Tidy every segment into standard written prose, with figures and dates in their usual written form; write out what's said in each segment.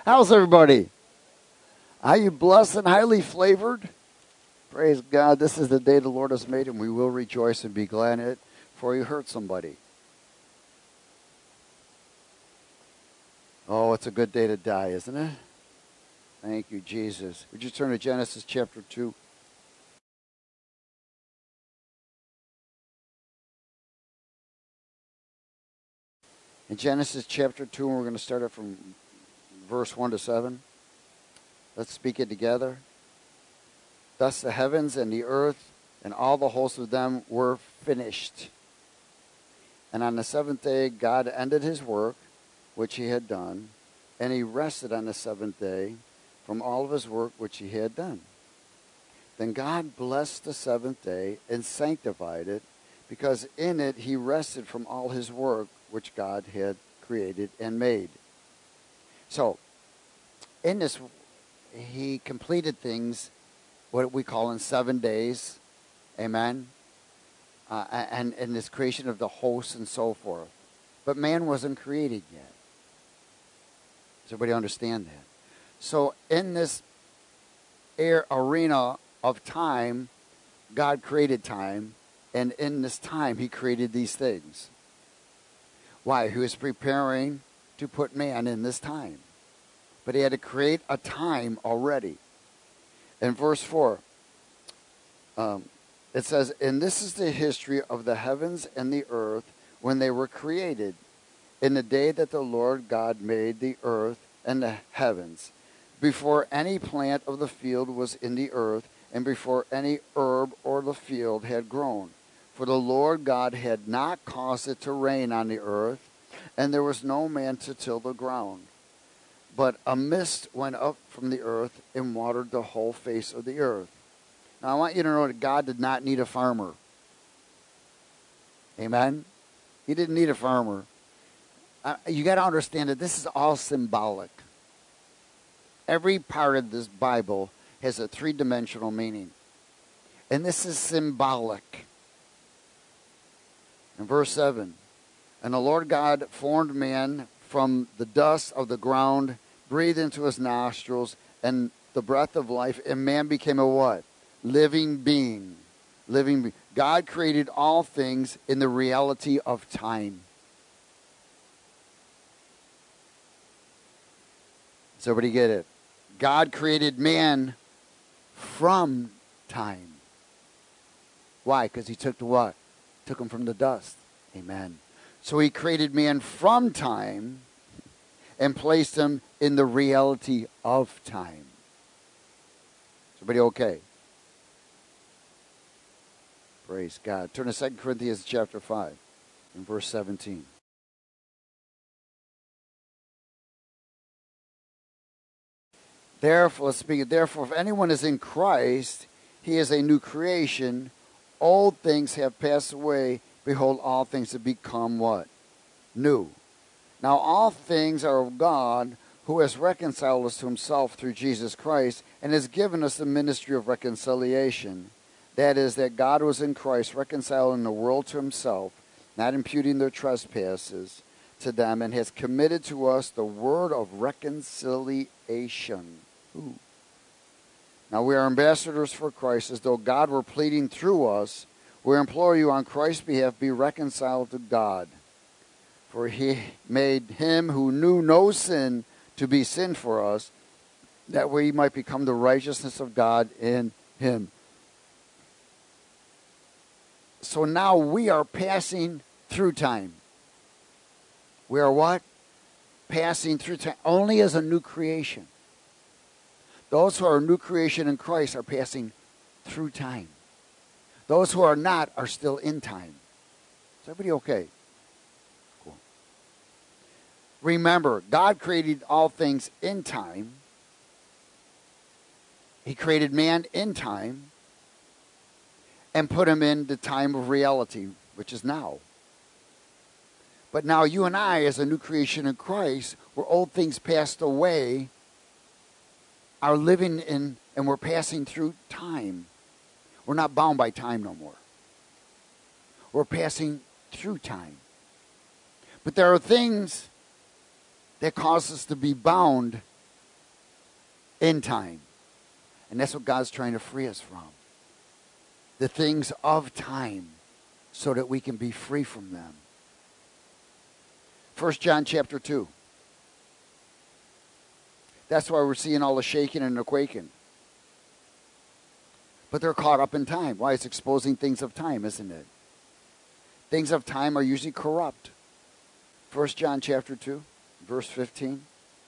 How's everybody? Are you blessed and highly flavored? Praise God. This is the day the Lord has made, and we will rejoice and be glad in it, for you hurt somebody. Oh, it's a good day to die, isn't it? Thank you, Jesus. Would you turn to Genesis chapter 2? In Genesis chapter 2, and we're going to start it from verse 1 to 7. Let's speak it together. Thus the heavens and the earth and all the hosts of them were finished. And on the seventh day God ended his work which he had done, and he rested on the seventh day from all of his work which he had done. Then God blessed the seventh day and sanctified it, because in it he rested from all his work which God had created and made. So, in this, he completed things, what we call in 7 days, amen, and in this creation of the hosts and so forth. But man wasn't created yet. Does everybody understand that? So in this arena of time, God created time, and in this time he created these things. Why? He was preparing to put man in this time. But he had to create a time already. In verse 4, it says, "And this is the history of the heavens and the earth when they were created, in the day that the Lord God made the earth and the heavens, before any plant of the field was in the earth, and before any herb or the field had grown. For the Lord God had not caused it to rain on the earth, and there was no man to till the ground. But a mist went up from the earth and watered the whole face of the earth." Now I want you to know that God did not need a farmer. Amen? He didn't need a farmer. You got to understand that this is all symbolic. Every part of this Bible has a three-dimensional meaning. And this is symbolic. In verse 7, "And the Lord God formed man from the dust of the ground, breathed into his nostrils, and the breath of life, and man became a" what? Living being. Living being. God created all things in the reality of time. Does everybody get it? God created man from time. Why? Because he took the what? Took him from the dust. Amen. So he created man from time and placed him in the reality of time. Is everybody okay? Praise God. Turn to 2 Corinthians chapter 5 and verse 17. Therefore, if anyone is in Christ, he is a new creation. Old things have passed away. Behold, all things have become what? New. Now all things are of God, who has reconciled us to himself through Jesus Christ, and has given us the ministry of reconciliation. That is, that God was in Christ, reconciling the world to himself, not imputing their trespasses to them, and has committed to us the word of reconciliation. Ooh. Now we are ambassadors for Christ, as though God were pleading through us. We implore you on Christ's behalf, be reconciled to God. For he made him who knew no sin to be sin for us, that we might become the righteousness of God in him. So now we are passing through time. We are what? Passing through time, only as a new creation. Those who are a new creation in Christ are passing through time. Those who are not are still in time. Is everybody okay? Cool. Remember, God created all things in time. He created man in time and put him in the time of reality, which is now. But now you and I, as a new creation in Christ, where old things passed away, are living in, and we're passing through time. We're not bound by time no more. We're passing through time. But there are things that cause us to be bound in time. And that's what God's trying to free us from. The things of time, so that we can be free from them. 1 John chapter 2. That's why we're seeing all the shaking and the quaking. But they're caught up in time. Why? It's exposing things of time, isn't it? Things of time are usually corrupt. 1 John chapter 2, verse 15.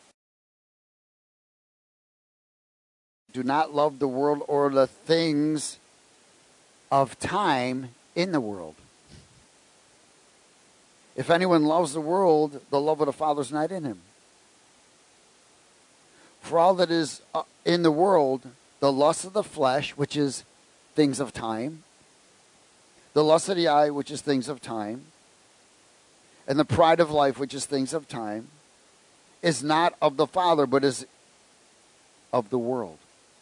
Do not love the world or the things of time in the world. If anyone loves the world, the love of the Father is not in him. For all that is in the world, the lust of the flesh, which is things of time, the lust of the eye, which is things of time, and the pride of life, which is things of time, is not of the Father, but is of the world.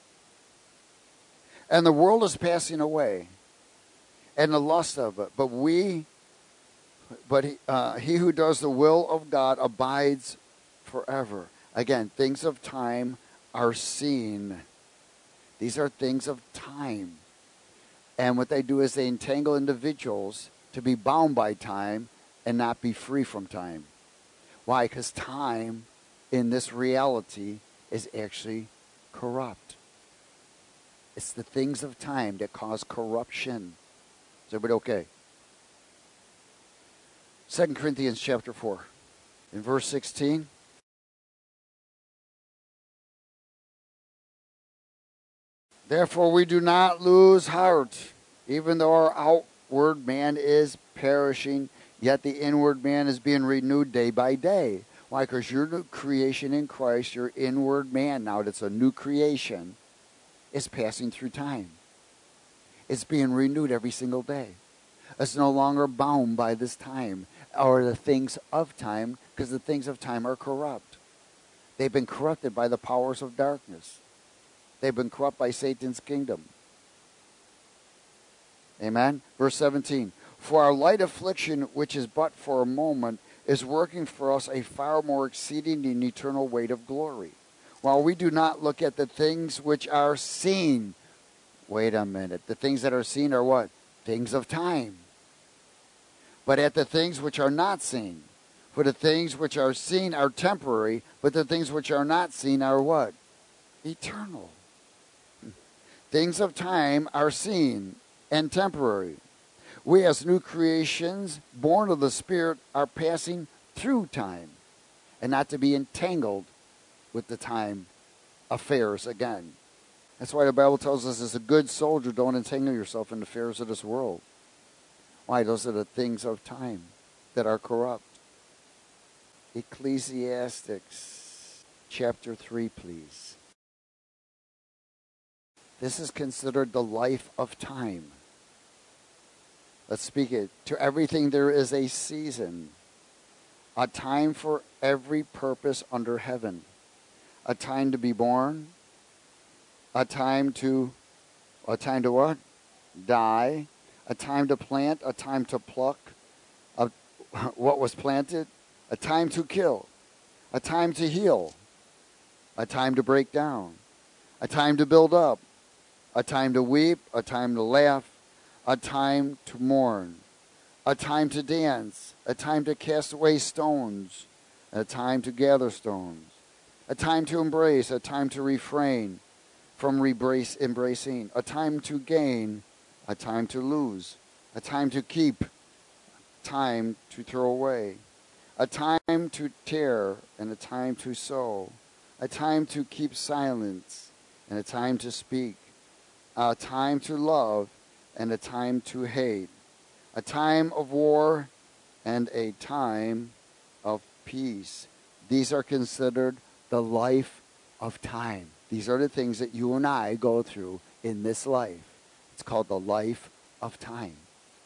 And the world is passing away, and the lust of it. But he who does the will of God abides forever. Again, things of time are seen. These are things of time. And what they do is they entangle individuals to be bound by time and not be free from time. Why? Because time in this reality is actually corrupt. It's the things of time that cause corruption. Is everybody okay? 2 Corinthians chapter 4. In verse 16. Therefore we do not lose heart, even though our outward man is perishing, yet the inward man is being renewed day by day. Why? Because your new creation in Christ, your inward man now, that's a new creation, is passing through time. It's being renewed every single day. It's no longer bound by this time or the things of time, because the things of time are corrupt. They've been corrupted by the powers of darkness. They've been corrupt by Satan's kingdom. Amen? Verse 17. For our light affliction, which is but for a moment, is working for us a far more exceeding and eternal weight of glory. While we do not look at the things which are seen. Wait a minute. The things that are seen are what? Things of time. But at the things which are not seen. For the things which are seen are temporary, but the things which are not seen are what? Eternal. Things of time are seen and temporary. We as new creations, born of the Spirit, are passing through time, and not to be entangled with the time affairs again. That's why the Bible tells us, as a good soldier, don't entangle yourself in the affairs of this world. Why? Those are the things of time that are corrupt. Ecclesiastes chapter 3, please. This is considered the life of time. Let's speak it. To everything there is a season, a time for every purpose under heaven, a time to be born, a time to what? Die, a time to plant, a time to pluck what was planted, a time to kill, a time to heal, a time to break down, a time to build up, a time to weep, a time to laugh, a time to mourn, a time to dance, a time to cast away stones, a time to gather stones, a time to embrace, a time to refrain from embracing, a time to gain, a time to lose, a time to keep, time to throw away, a time to tear and a time to sow, a time to keep silence and a time to speak, a time to love and a time to hate, a time of war and a time of peace. These are considered the life of time. These are the things that you and I go through in this life. It's called the life of time.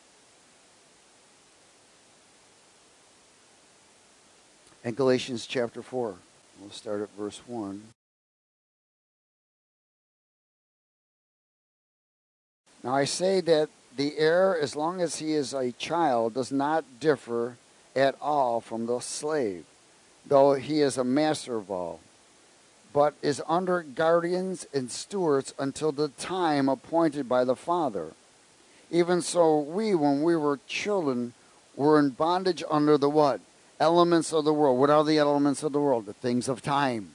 And Galatians chapter 4. We'll start at verse 1. Now I say that the heir, as long as he is a child, does not differ at all from the slave, though he is a master of all. but is under guardians and stewards until the time appointed by the Father. Even so, we, when we were children, were in bondage under the what? Elements of the world. What are the elements of the world? The things of time.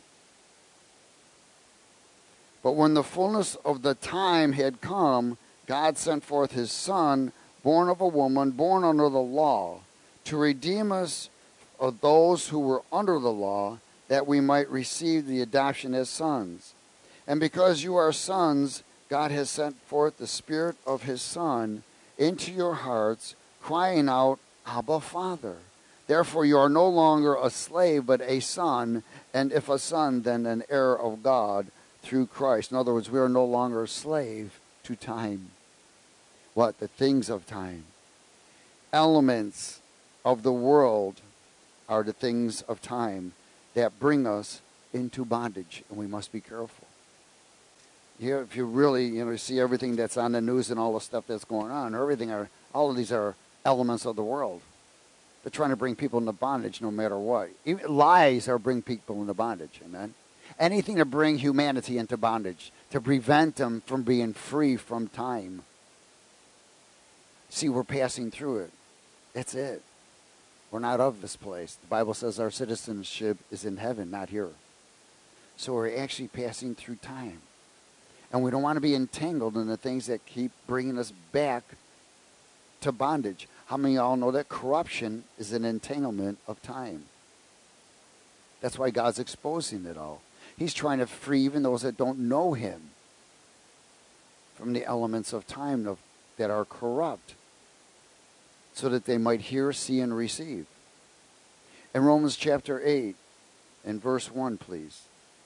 But when the fullness of the time had come, God sent forth his Son, born of a woman, born under the law, to redeem us of those who were under the law, that we might receive the adoption as sons. And because you are sons, God has sent forth the Spirit of his Son into your hearts, crying out, Abba, Father. Therefore you are no longer a slave, but a son, and if a son, then an heir of God through Christ. In other words, we are no longer a slave to time. What? The things of time. Elements of the world are the things of time that bring us into bondage, and we must be careful. Here, if you really, see everything that's on the news and all the stuff that's going on, all of these are elements of the world. They're trying to bring people into bondage no matter what. Even lies are bring people into bondage, amen? Anything to bring humanity into bondage, to prevent them from being free from time. See, we're passing through it. That's it. We're not of this place. The Bible says our citizenship is in heaven, not here. So we're actually passing through time. And we don't want to be entangled in the things that keep bringing us back to bondage. How many of y'all know that corruption is an entanglement of time? That's why God's exposing it all. He's trying to free even those that don't know him from the elements of time that are corrupt, so that they might hear, see, and receive. In Romans chapter 8, and verse 1, please.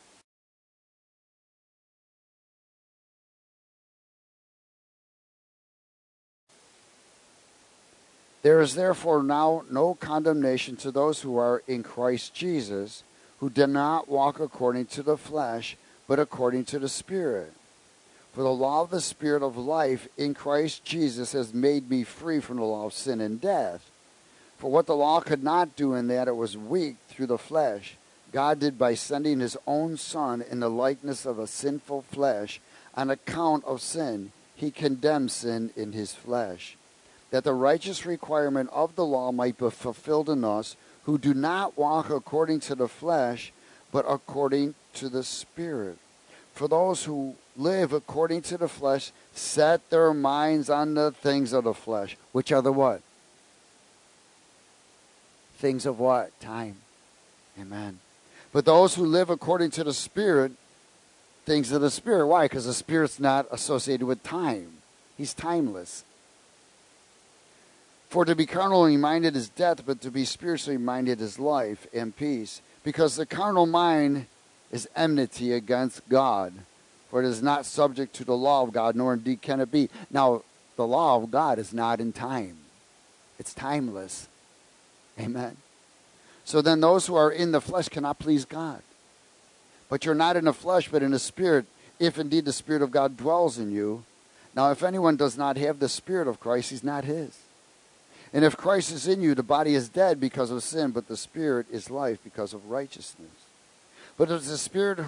There is therefore now no condemnation to those who are in Christ Jesus, who do not walk according to the flesh, but according to the Spirit. For the law of the Spirit of life in Christ Jesus has made me free from the law of sin and death. For what the law could not do in that it was weak through the flesh, God did by sending his own Son in the likeness of a sinful flesh. On account of sin, he condemned sin in his flesh, that the righteous requirement of the law might be fulfilled in us, who do not walk according to the flesh, but according to the Spirit. For those who live according to the flesh set their minds on the things of the flesh, which are the what? Things of what? Time. Amen. But those who live according to the Spirit, things of the Spirit. Why? Because the Spirit's not associated with time. He's timeless. For to be carnally minded is death, but to be spiritually minded is life and peace. Because the carnal mind is enmity against God, for it is not subject to the law of God, nor indeed can it be. Now, the law of God is not in time. It's timeless. Amen. So then those who are in the flesh cannot please God. But you're not in the flesh, but in the Spirit, if indeed the Spirit of God dwells in you. Now, if anyone does not have the Spirit of Christ, he's not his. And if Christ is in you, the body is dead because of sin, but the Spirit is life because of righteousness. But if the Spirit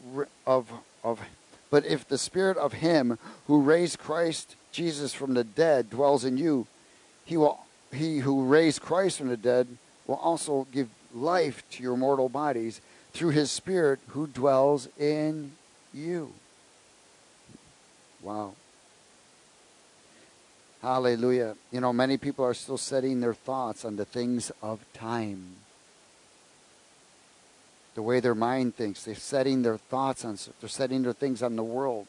if the Spirit of him who raised Christ Jesus from the dead dwells in you, he who raised Christ from the dead will also give life to your mortal bodies through his Spirit who dwells in you. Wow. Hallelujah. Many people are still setting their thoughts on the things of time. The way their mind thinks. They're setting their thoughts on, they're setting their things on the world.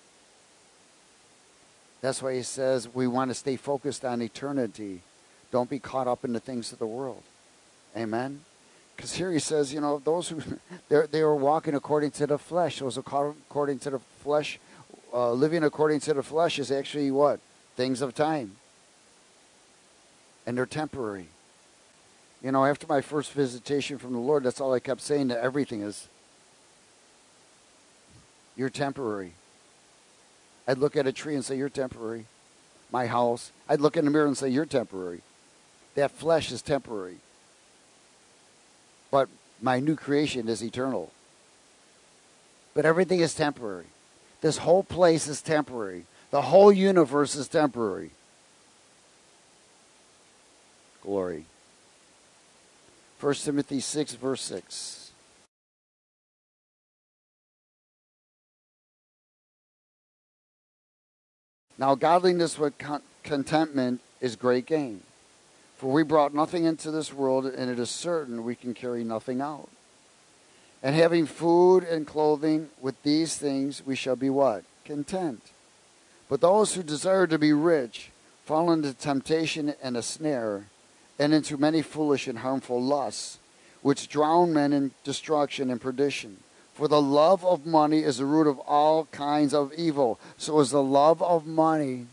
That's why he says we want to stay focused on eternity. Don't be caught up in the things of the world. Amen? Because here he says, those who, they were walking according to the flesh. Those according to the flesh, living according to the flesh is actually what? Things of time. And they're temporary. After my first visitation from the Lord, that's all I kept saying to everything is, you're temporary. I'd look at a tree and say, you're temporary. My house. I'd look in the mirror and say, you're temporary. That flesh is temporary. But my new creation is eternal. But everything is temporary. This whole place is temporary. The whole universe is temporary. Glory. 1 Timothy 6, verse 6. Now godliness with contentment is great gain. For we brought nothing into this world, and it is certain we can carry nothing out. And having food and clothing, with these things we shall be what? Content. But those who desire to be rich fall into temptation and a snare, and into many foolish and harmful lusts, which drown men in destruction and perdition. For the love of money is the root of all kinds of evil. So is the love of money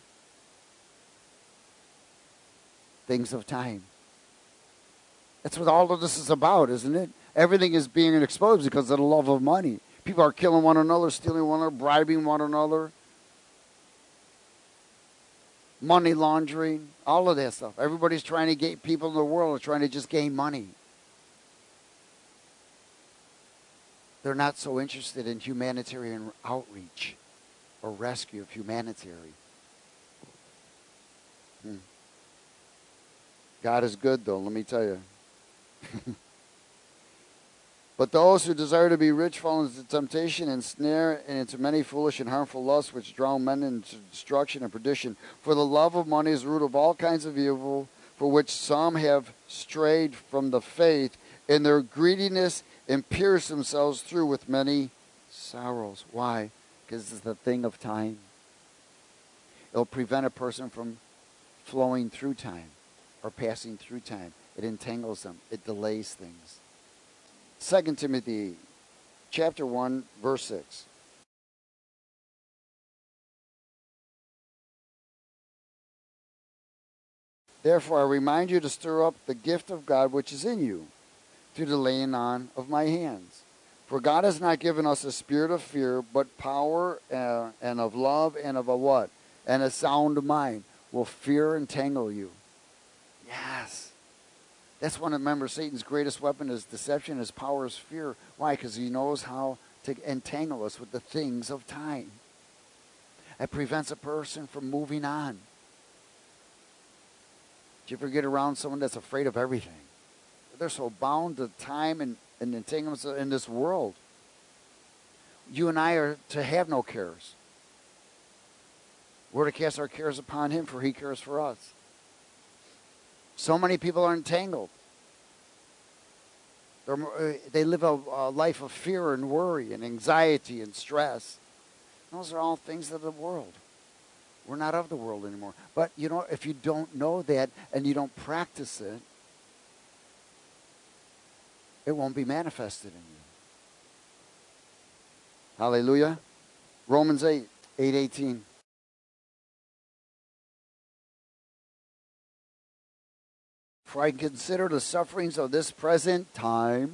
things of time. That's what all of this is about, isn't it? Everything is being exposed because of the love of money. People are killing one another, stealing one another, bribing one another, money laundering, all of that stuff. Everybody's trying to get, people in the world are trying to just gain money. They're not so interested in humanitarian outreach or rescue of humanity. God is good, though, let me tell you. But those who desire to be rich fall into temptation and snare, and into many foolish and harmful lusts, which drown men into destruction and perdition. For the love of money is the root of all kinds of evil, for which some have strayed from the faith, and their greediness and pierce themselves through with many sorrows. Why? Because it's the thing of time. It'll prevent a person from flowing through time or passing through time. It entangles them. It delays things. 2 Timothy chapter 1, verse 6. Therefore I remind you to stir up the gift of God which is in you, through the laying on of my hands. For God has not given us a spirit of fear, but power and of love and of a what? And a sound mind. Will fear entangle you? Yes. That's one of, remember, Satan's greatest weapon is deception. His power is fear. Why? Because he knows how to entangle us with the things of time. It prevents a person from moving on. Did you ever get around someone that's afraid of everything? They're so bound to time and entanglements in this world. You and I are to have no cares. We're to cast our cares upon him, for he cares for us. So many people are entangled. They live a life of fear and worry and anxiety and stress. Those are all things of the world. We're not of the world anymore. But, you know, if you don't know that and you don't practice it, it won't be manifested in you. Hallelujah. Romans 8:18. For I consider the sufferings of this present time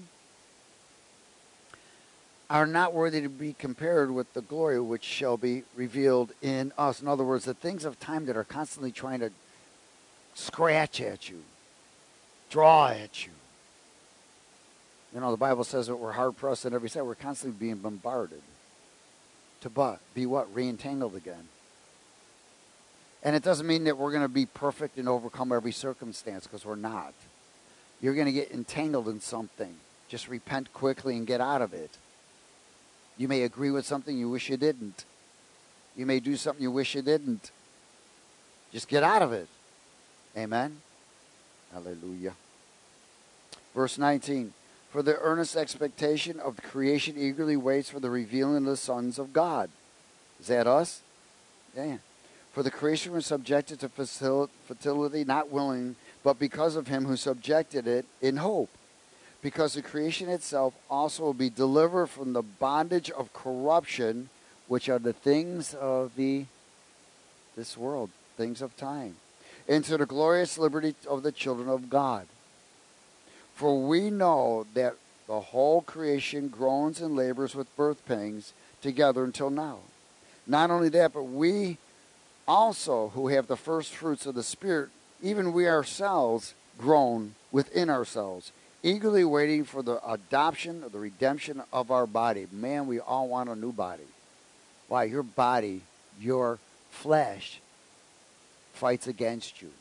are not worthy to be compared with the glory which shall be revealed in us. In other words, the things of time that are constantly trying to scratch at you, draw at you. You know, the Bible says that we're hard-pressed on every side. We're constantly being bombarded to be what? Re-entangled again. And it doesn't mean that we're going to be perfect and overcome every circumstance, because we're not. You're going to get entangled in something. Just repent quickly and get out of it. You may agree with something you wish you didn't. You may do something you wish you didn't. Just get out of it. Amen? Hallelujah. Verse 19. For the earnest expectation of the creation eagerly waits for the revealing of the sons of God. Is that us? Yeah. For the creation was subjected to fertility, not willing, but because of him who subjected it in hope. Because the creation itself also will be delivered from the bondage of corruption, which are the things of this world, things of time, into the glorious liberty of the children of God. For we know that the whole creation groans and labors with birth pangs together until now. Not only that, but we also, who have the first fruits of the Spirit, even we ourselves groan within ourselves, eagerly waiting for the adoption or the redemption of our body. Man, we all want a new body. Why? Your body, your flesh, fights against you.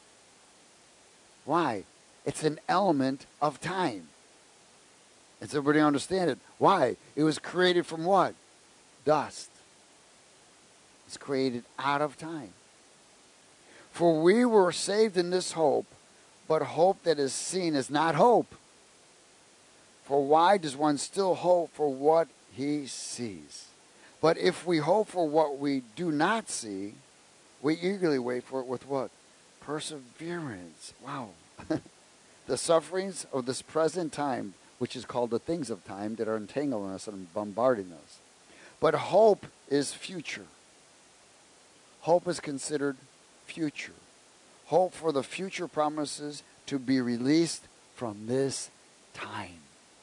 Why? It's an element of time. Does everybody understand it? Why? It was created from what? Dust. It's created out of time. For we were saved in this hope, but hope that is seen is not hope. For why does one still hope for what he sees? But if we hope for what we do not see, we eagerly wait for it with what? Perseverance. Wow. The sufferings of this present time, which is called the things of time, that are entangling us and bombarding us. But hope is future. Hope is considered future. Hope for the future promises to be released from this time.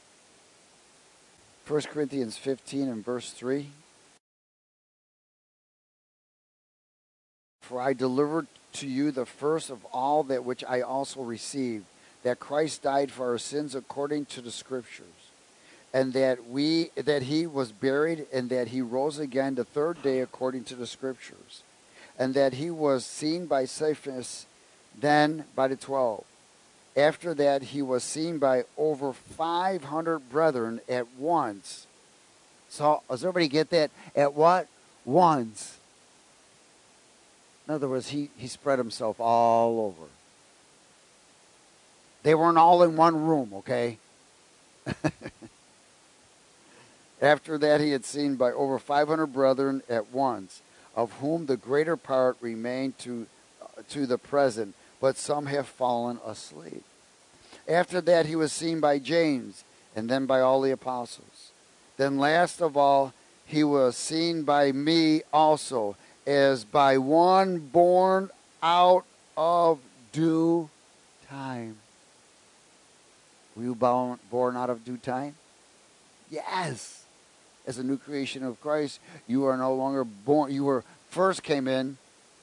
1 Corinthians 15 and verse 3. For I delivered to you the first of all that which I also received, that Christ died for our sins according to the Scriptures, and that he was buried, and that he rose again the third day according to the Scriptures, and that he was seen by Cephas, then by the 12. After that, he was seen by over 500 brethren at once. So, does everybody get that? At what? Once. In other words, he spread himself all over. They weren't all in one room, okay? After that, he had seen by over 500 brethren at once, of whom the greater part remain to the present, but some have fallen asleep. After that, he was seen by James, and then by all the apostles. Then last of all, he was seen by me also, as by one born out of due time. Were you born out of due time? Yes. As a new creation of Christ, you are no longer born. You were first came in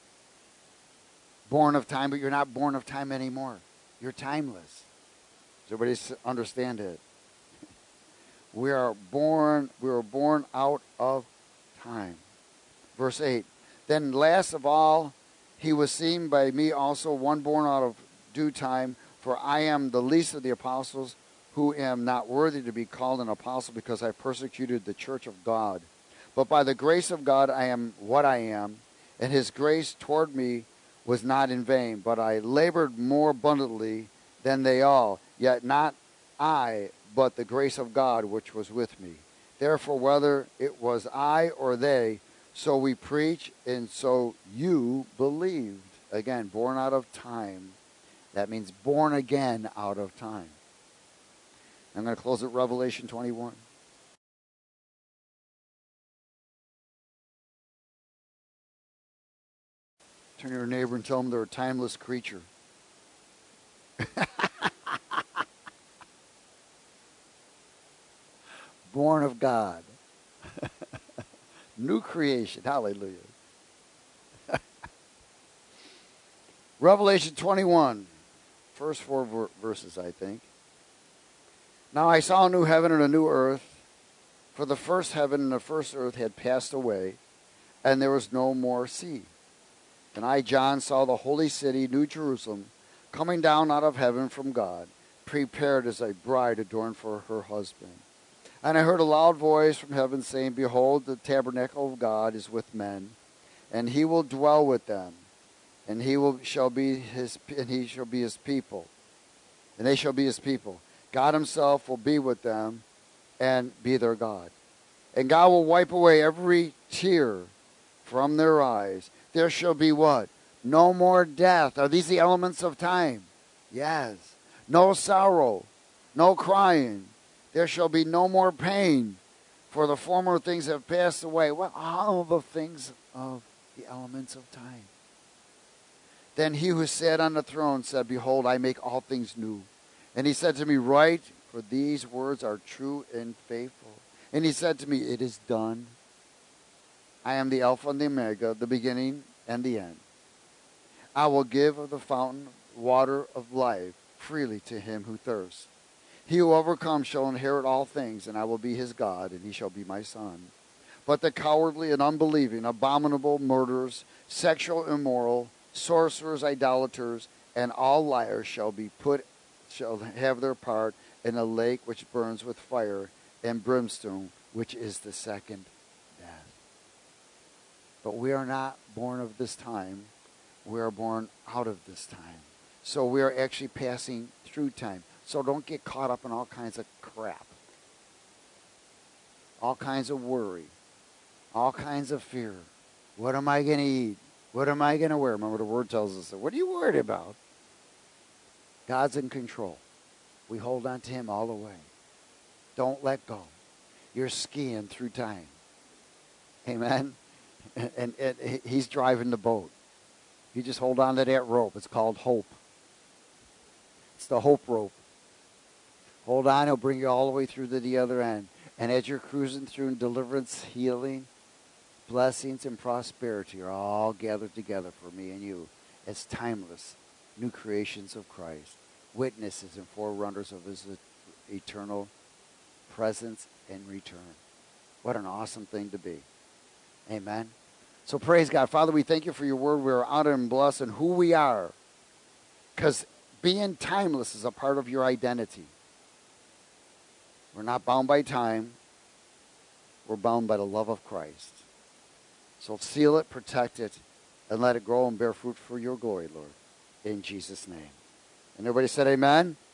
born of time, but you're not born of time anymore. You're timeless. Does everybody understand it? We were born out of time. Verse 8. Then last of all, he was seen by me also, one born out of due time, for I am the least of the apostles, who am not worthy to be called an apostle, because I persecuted the church of God. But by the grace of God I am what I am, and his grace toward me was not in vain, but I labored more abundantly than they all, yet not I, but the grace of God which was with me. Therefore, whether it was I or they, so we preach, and so you believed. Again, born out of time. That means born again out of time. I'm going to close at Revelation 21. Turn to your neighbor and tell them they're a timeless creature. Born of God. New creation. Hallelujah. Revelation 21. First four verses, I think. Now I saw a new heaven and a new earth, for the first heaven and the first earth had passed away, and there was no more sea. And I, John, saw the holy city, New Jerusalem, coming down out of heaven from God, prepared as a bride adorned for her husband. And I heard a loud voice from heaven saying, Behold, the tabernacle of God is with men, and he will dwell with them, and he shall be his people, and they shall be his people. God himself will be with them and be their God. And God will wipe away every tear from their eyes. There shall be what? No more death. Are these the elements of time? Yes. No sorrow, no crying. There shall be no more pain, for the former things have passed away. Well, all the things of the elements of time. Then he who sat on the throne said, Behold, I make all things new. And he said to me, Write, for these words are true and faithful. And he said to me, It is done. I am the Alpha and the Omega, the beginning and the end. I will give of the fountain water of life freely to him who thirsts. He who overcomes shall inherit all things, and I will be his God, and he shall be my son. But the cowardly and unbelieving, abominable, murderers, sexual immoral, sorcerers, idolaters, and all liars shall have their part in a lake which burns with fire and brimstone, which is the second death. But we are not born of this time. We are born out of this time. So we are actually passing through time. So don't get caught up in all kinds of crap. All kinds of worry. All kinds of fear. What am I going to eat? What am I going to wear? Remember, the word tells us that. What are you worried about? God's in control. We hold on to him all the way. Don't let go. You're skiing through time. Amen? And he's driving the boat. You just hold on to that rope. It's called hope. It's the hope rope. Hold on. He'll bring you all the way through to the other end. And as you're cruising through deliverance, healing, blessings, and prosperity are all gathered together for me and you as timeless new creations of Christ, witnesses and forerunners of his eternal presence and return. What an awesome thing to be. Amen. So praise God. Father, we thank you for your word. We are honored and blessed in who we are, because being timeless is a part of your identity. We're not bound by time. We're bound by the love of Christ. So seal it, protect it, and let it grow and bear fruit for your glory, Lord. In Jesus' name. And everybody said amen?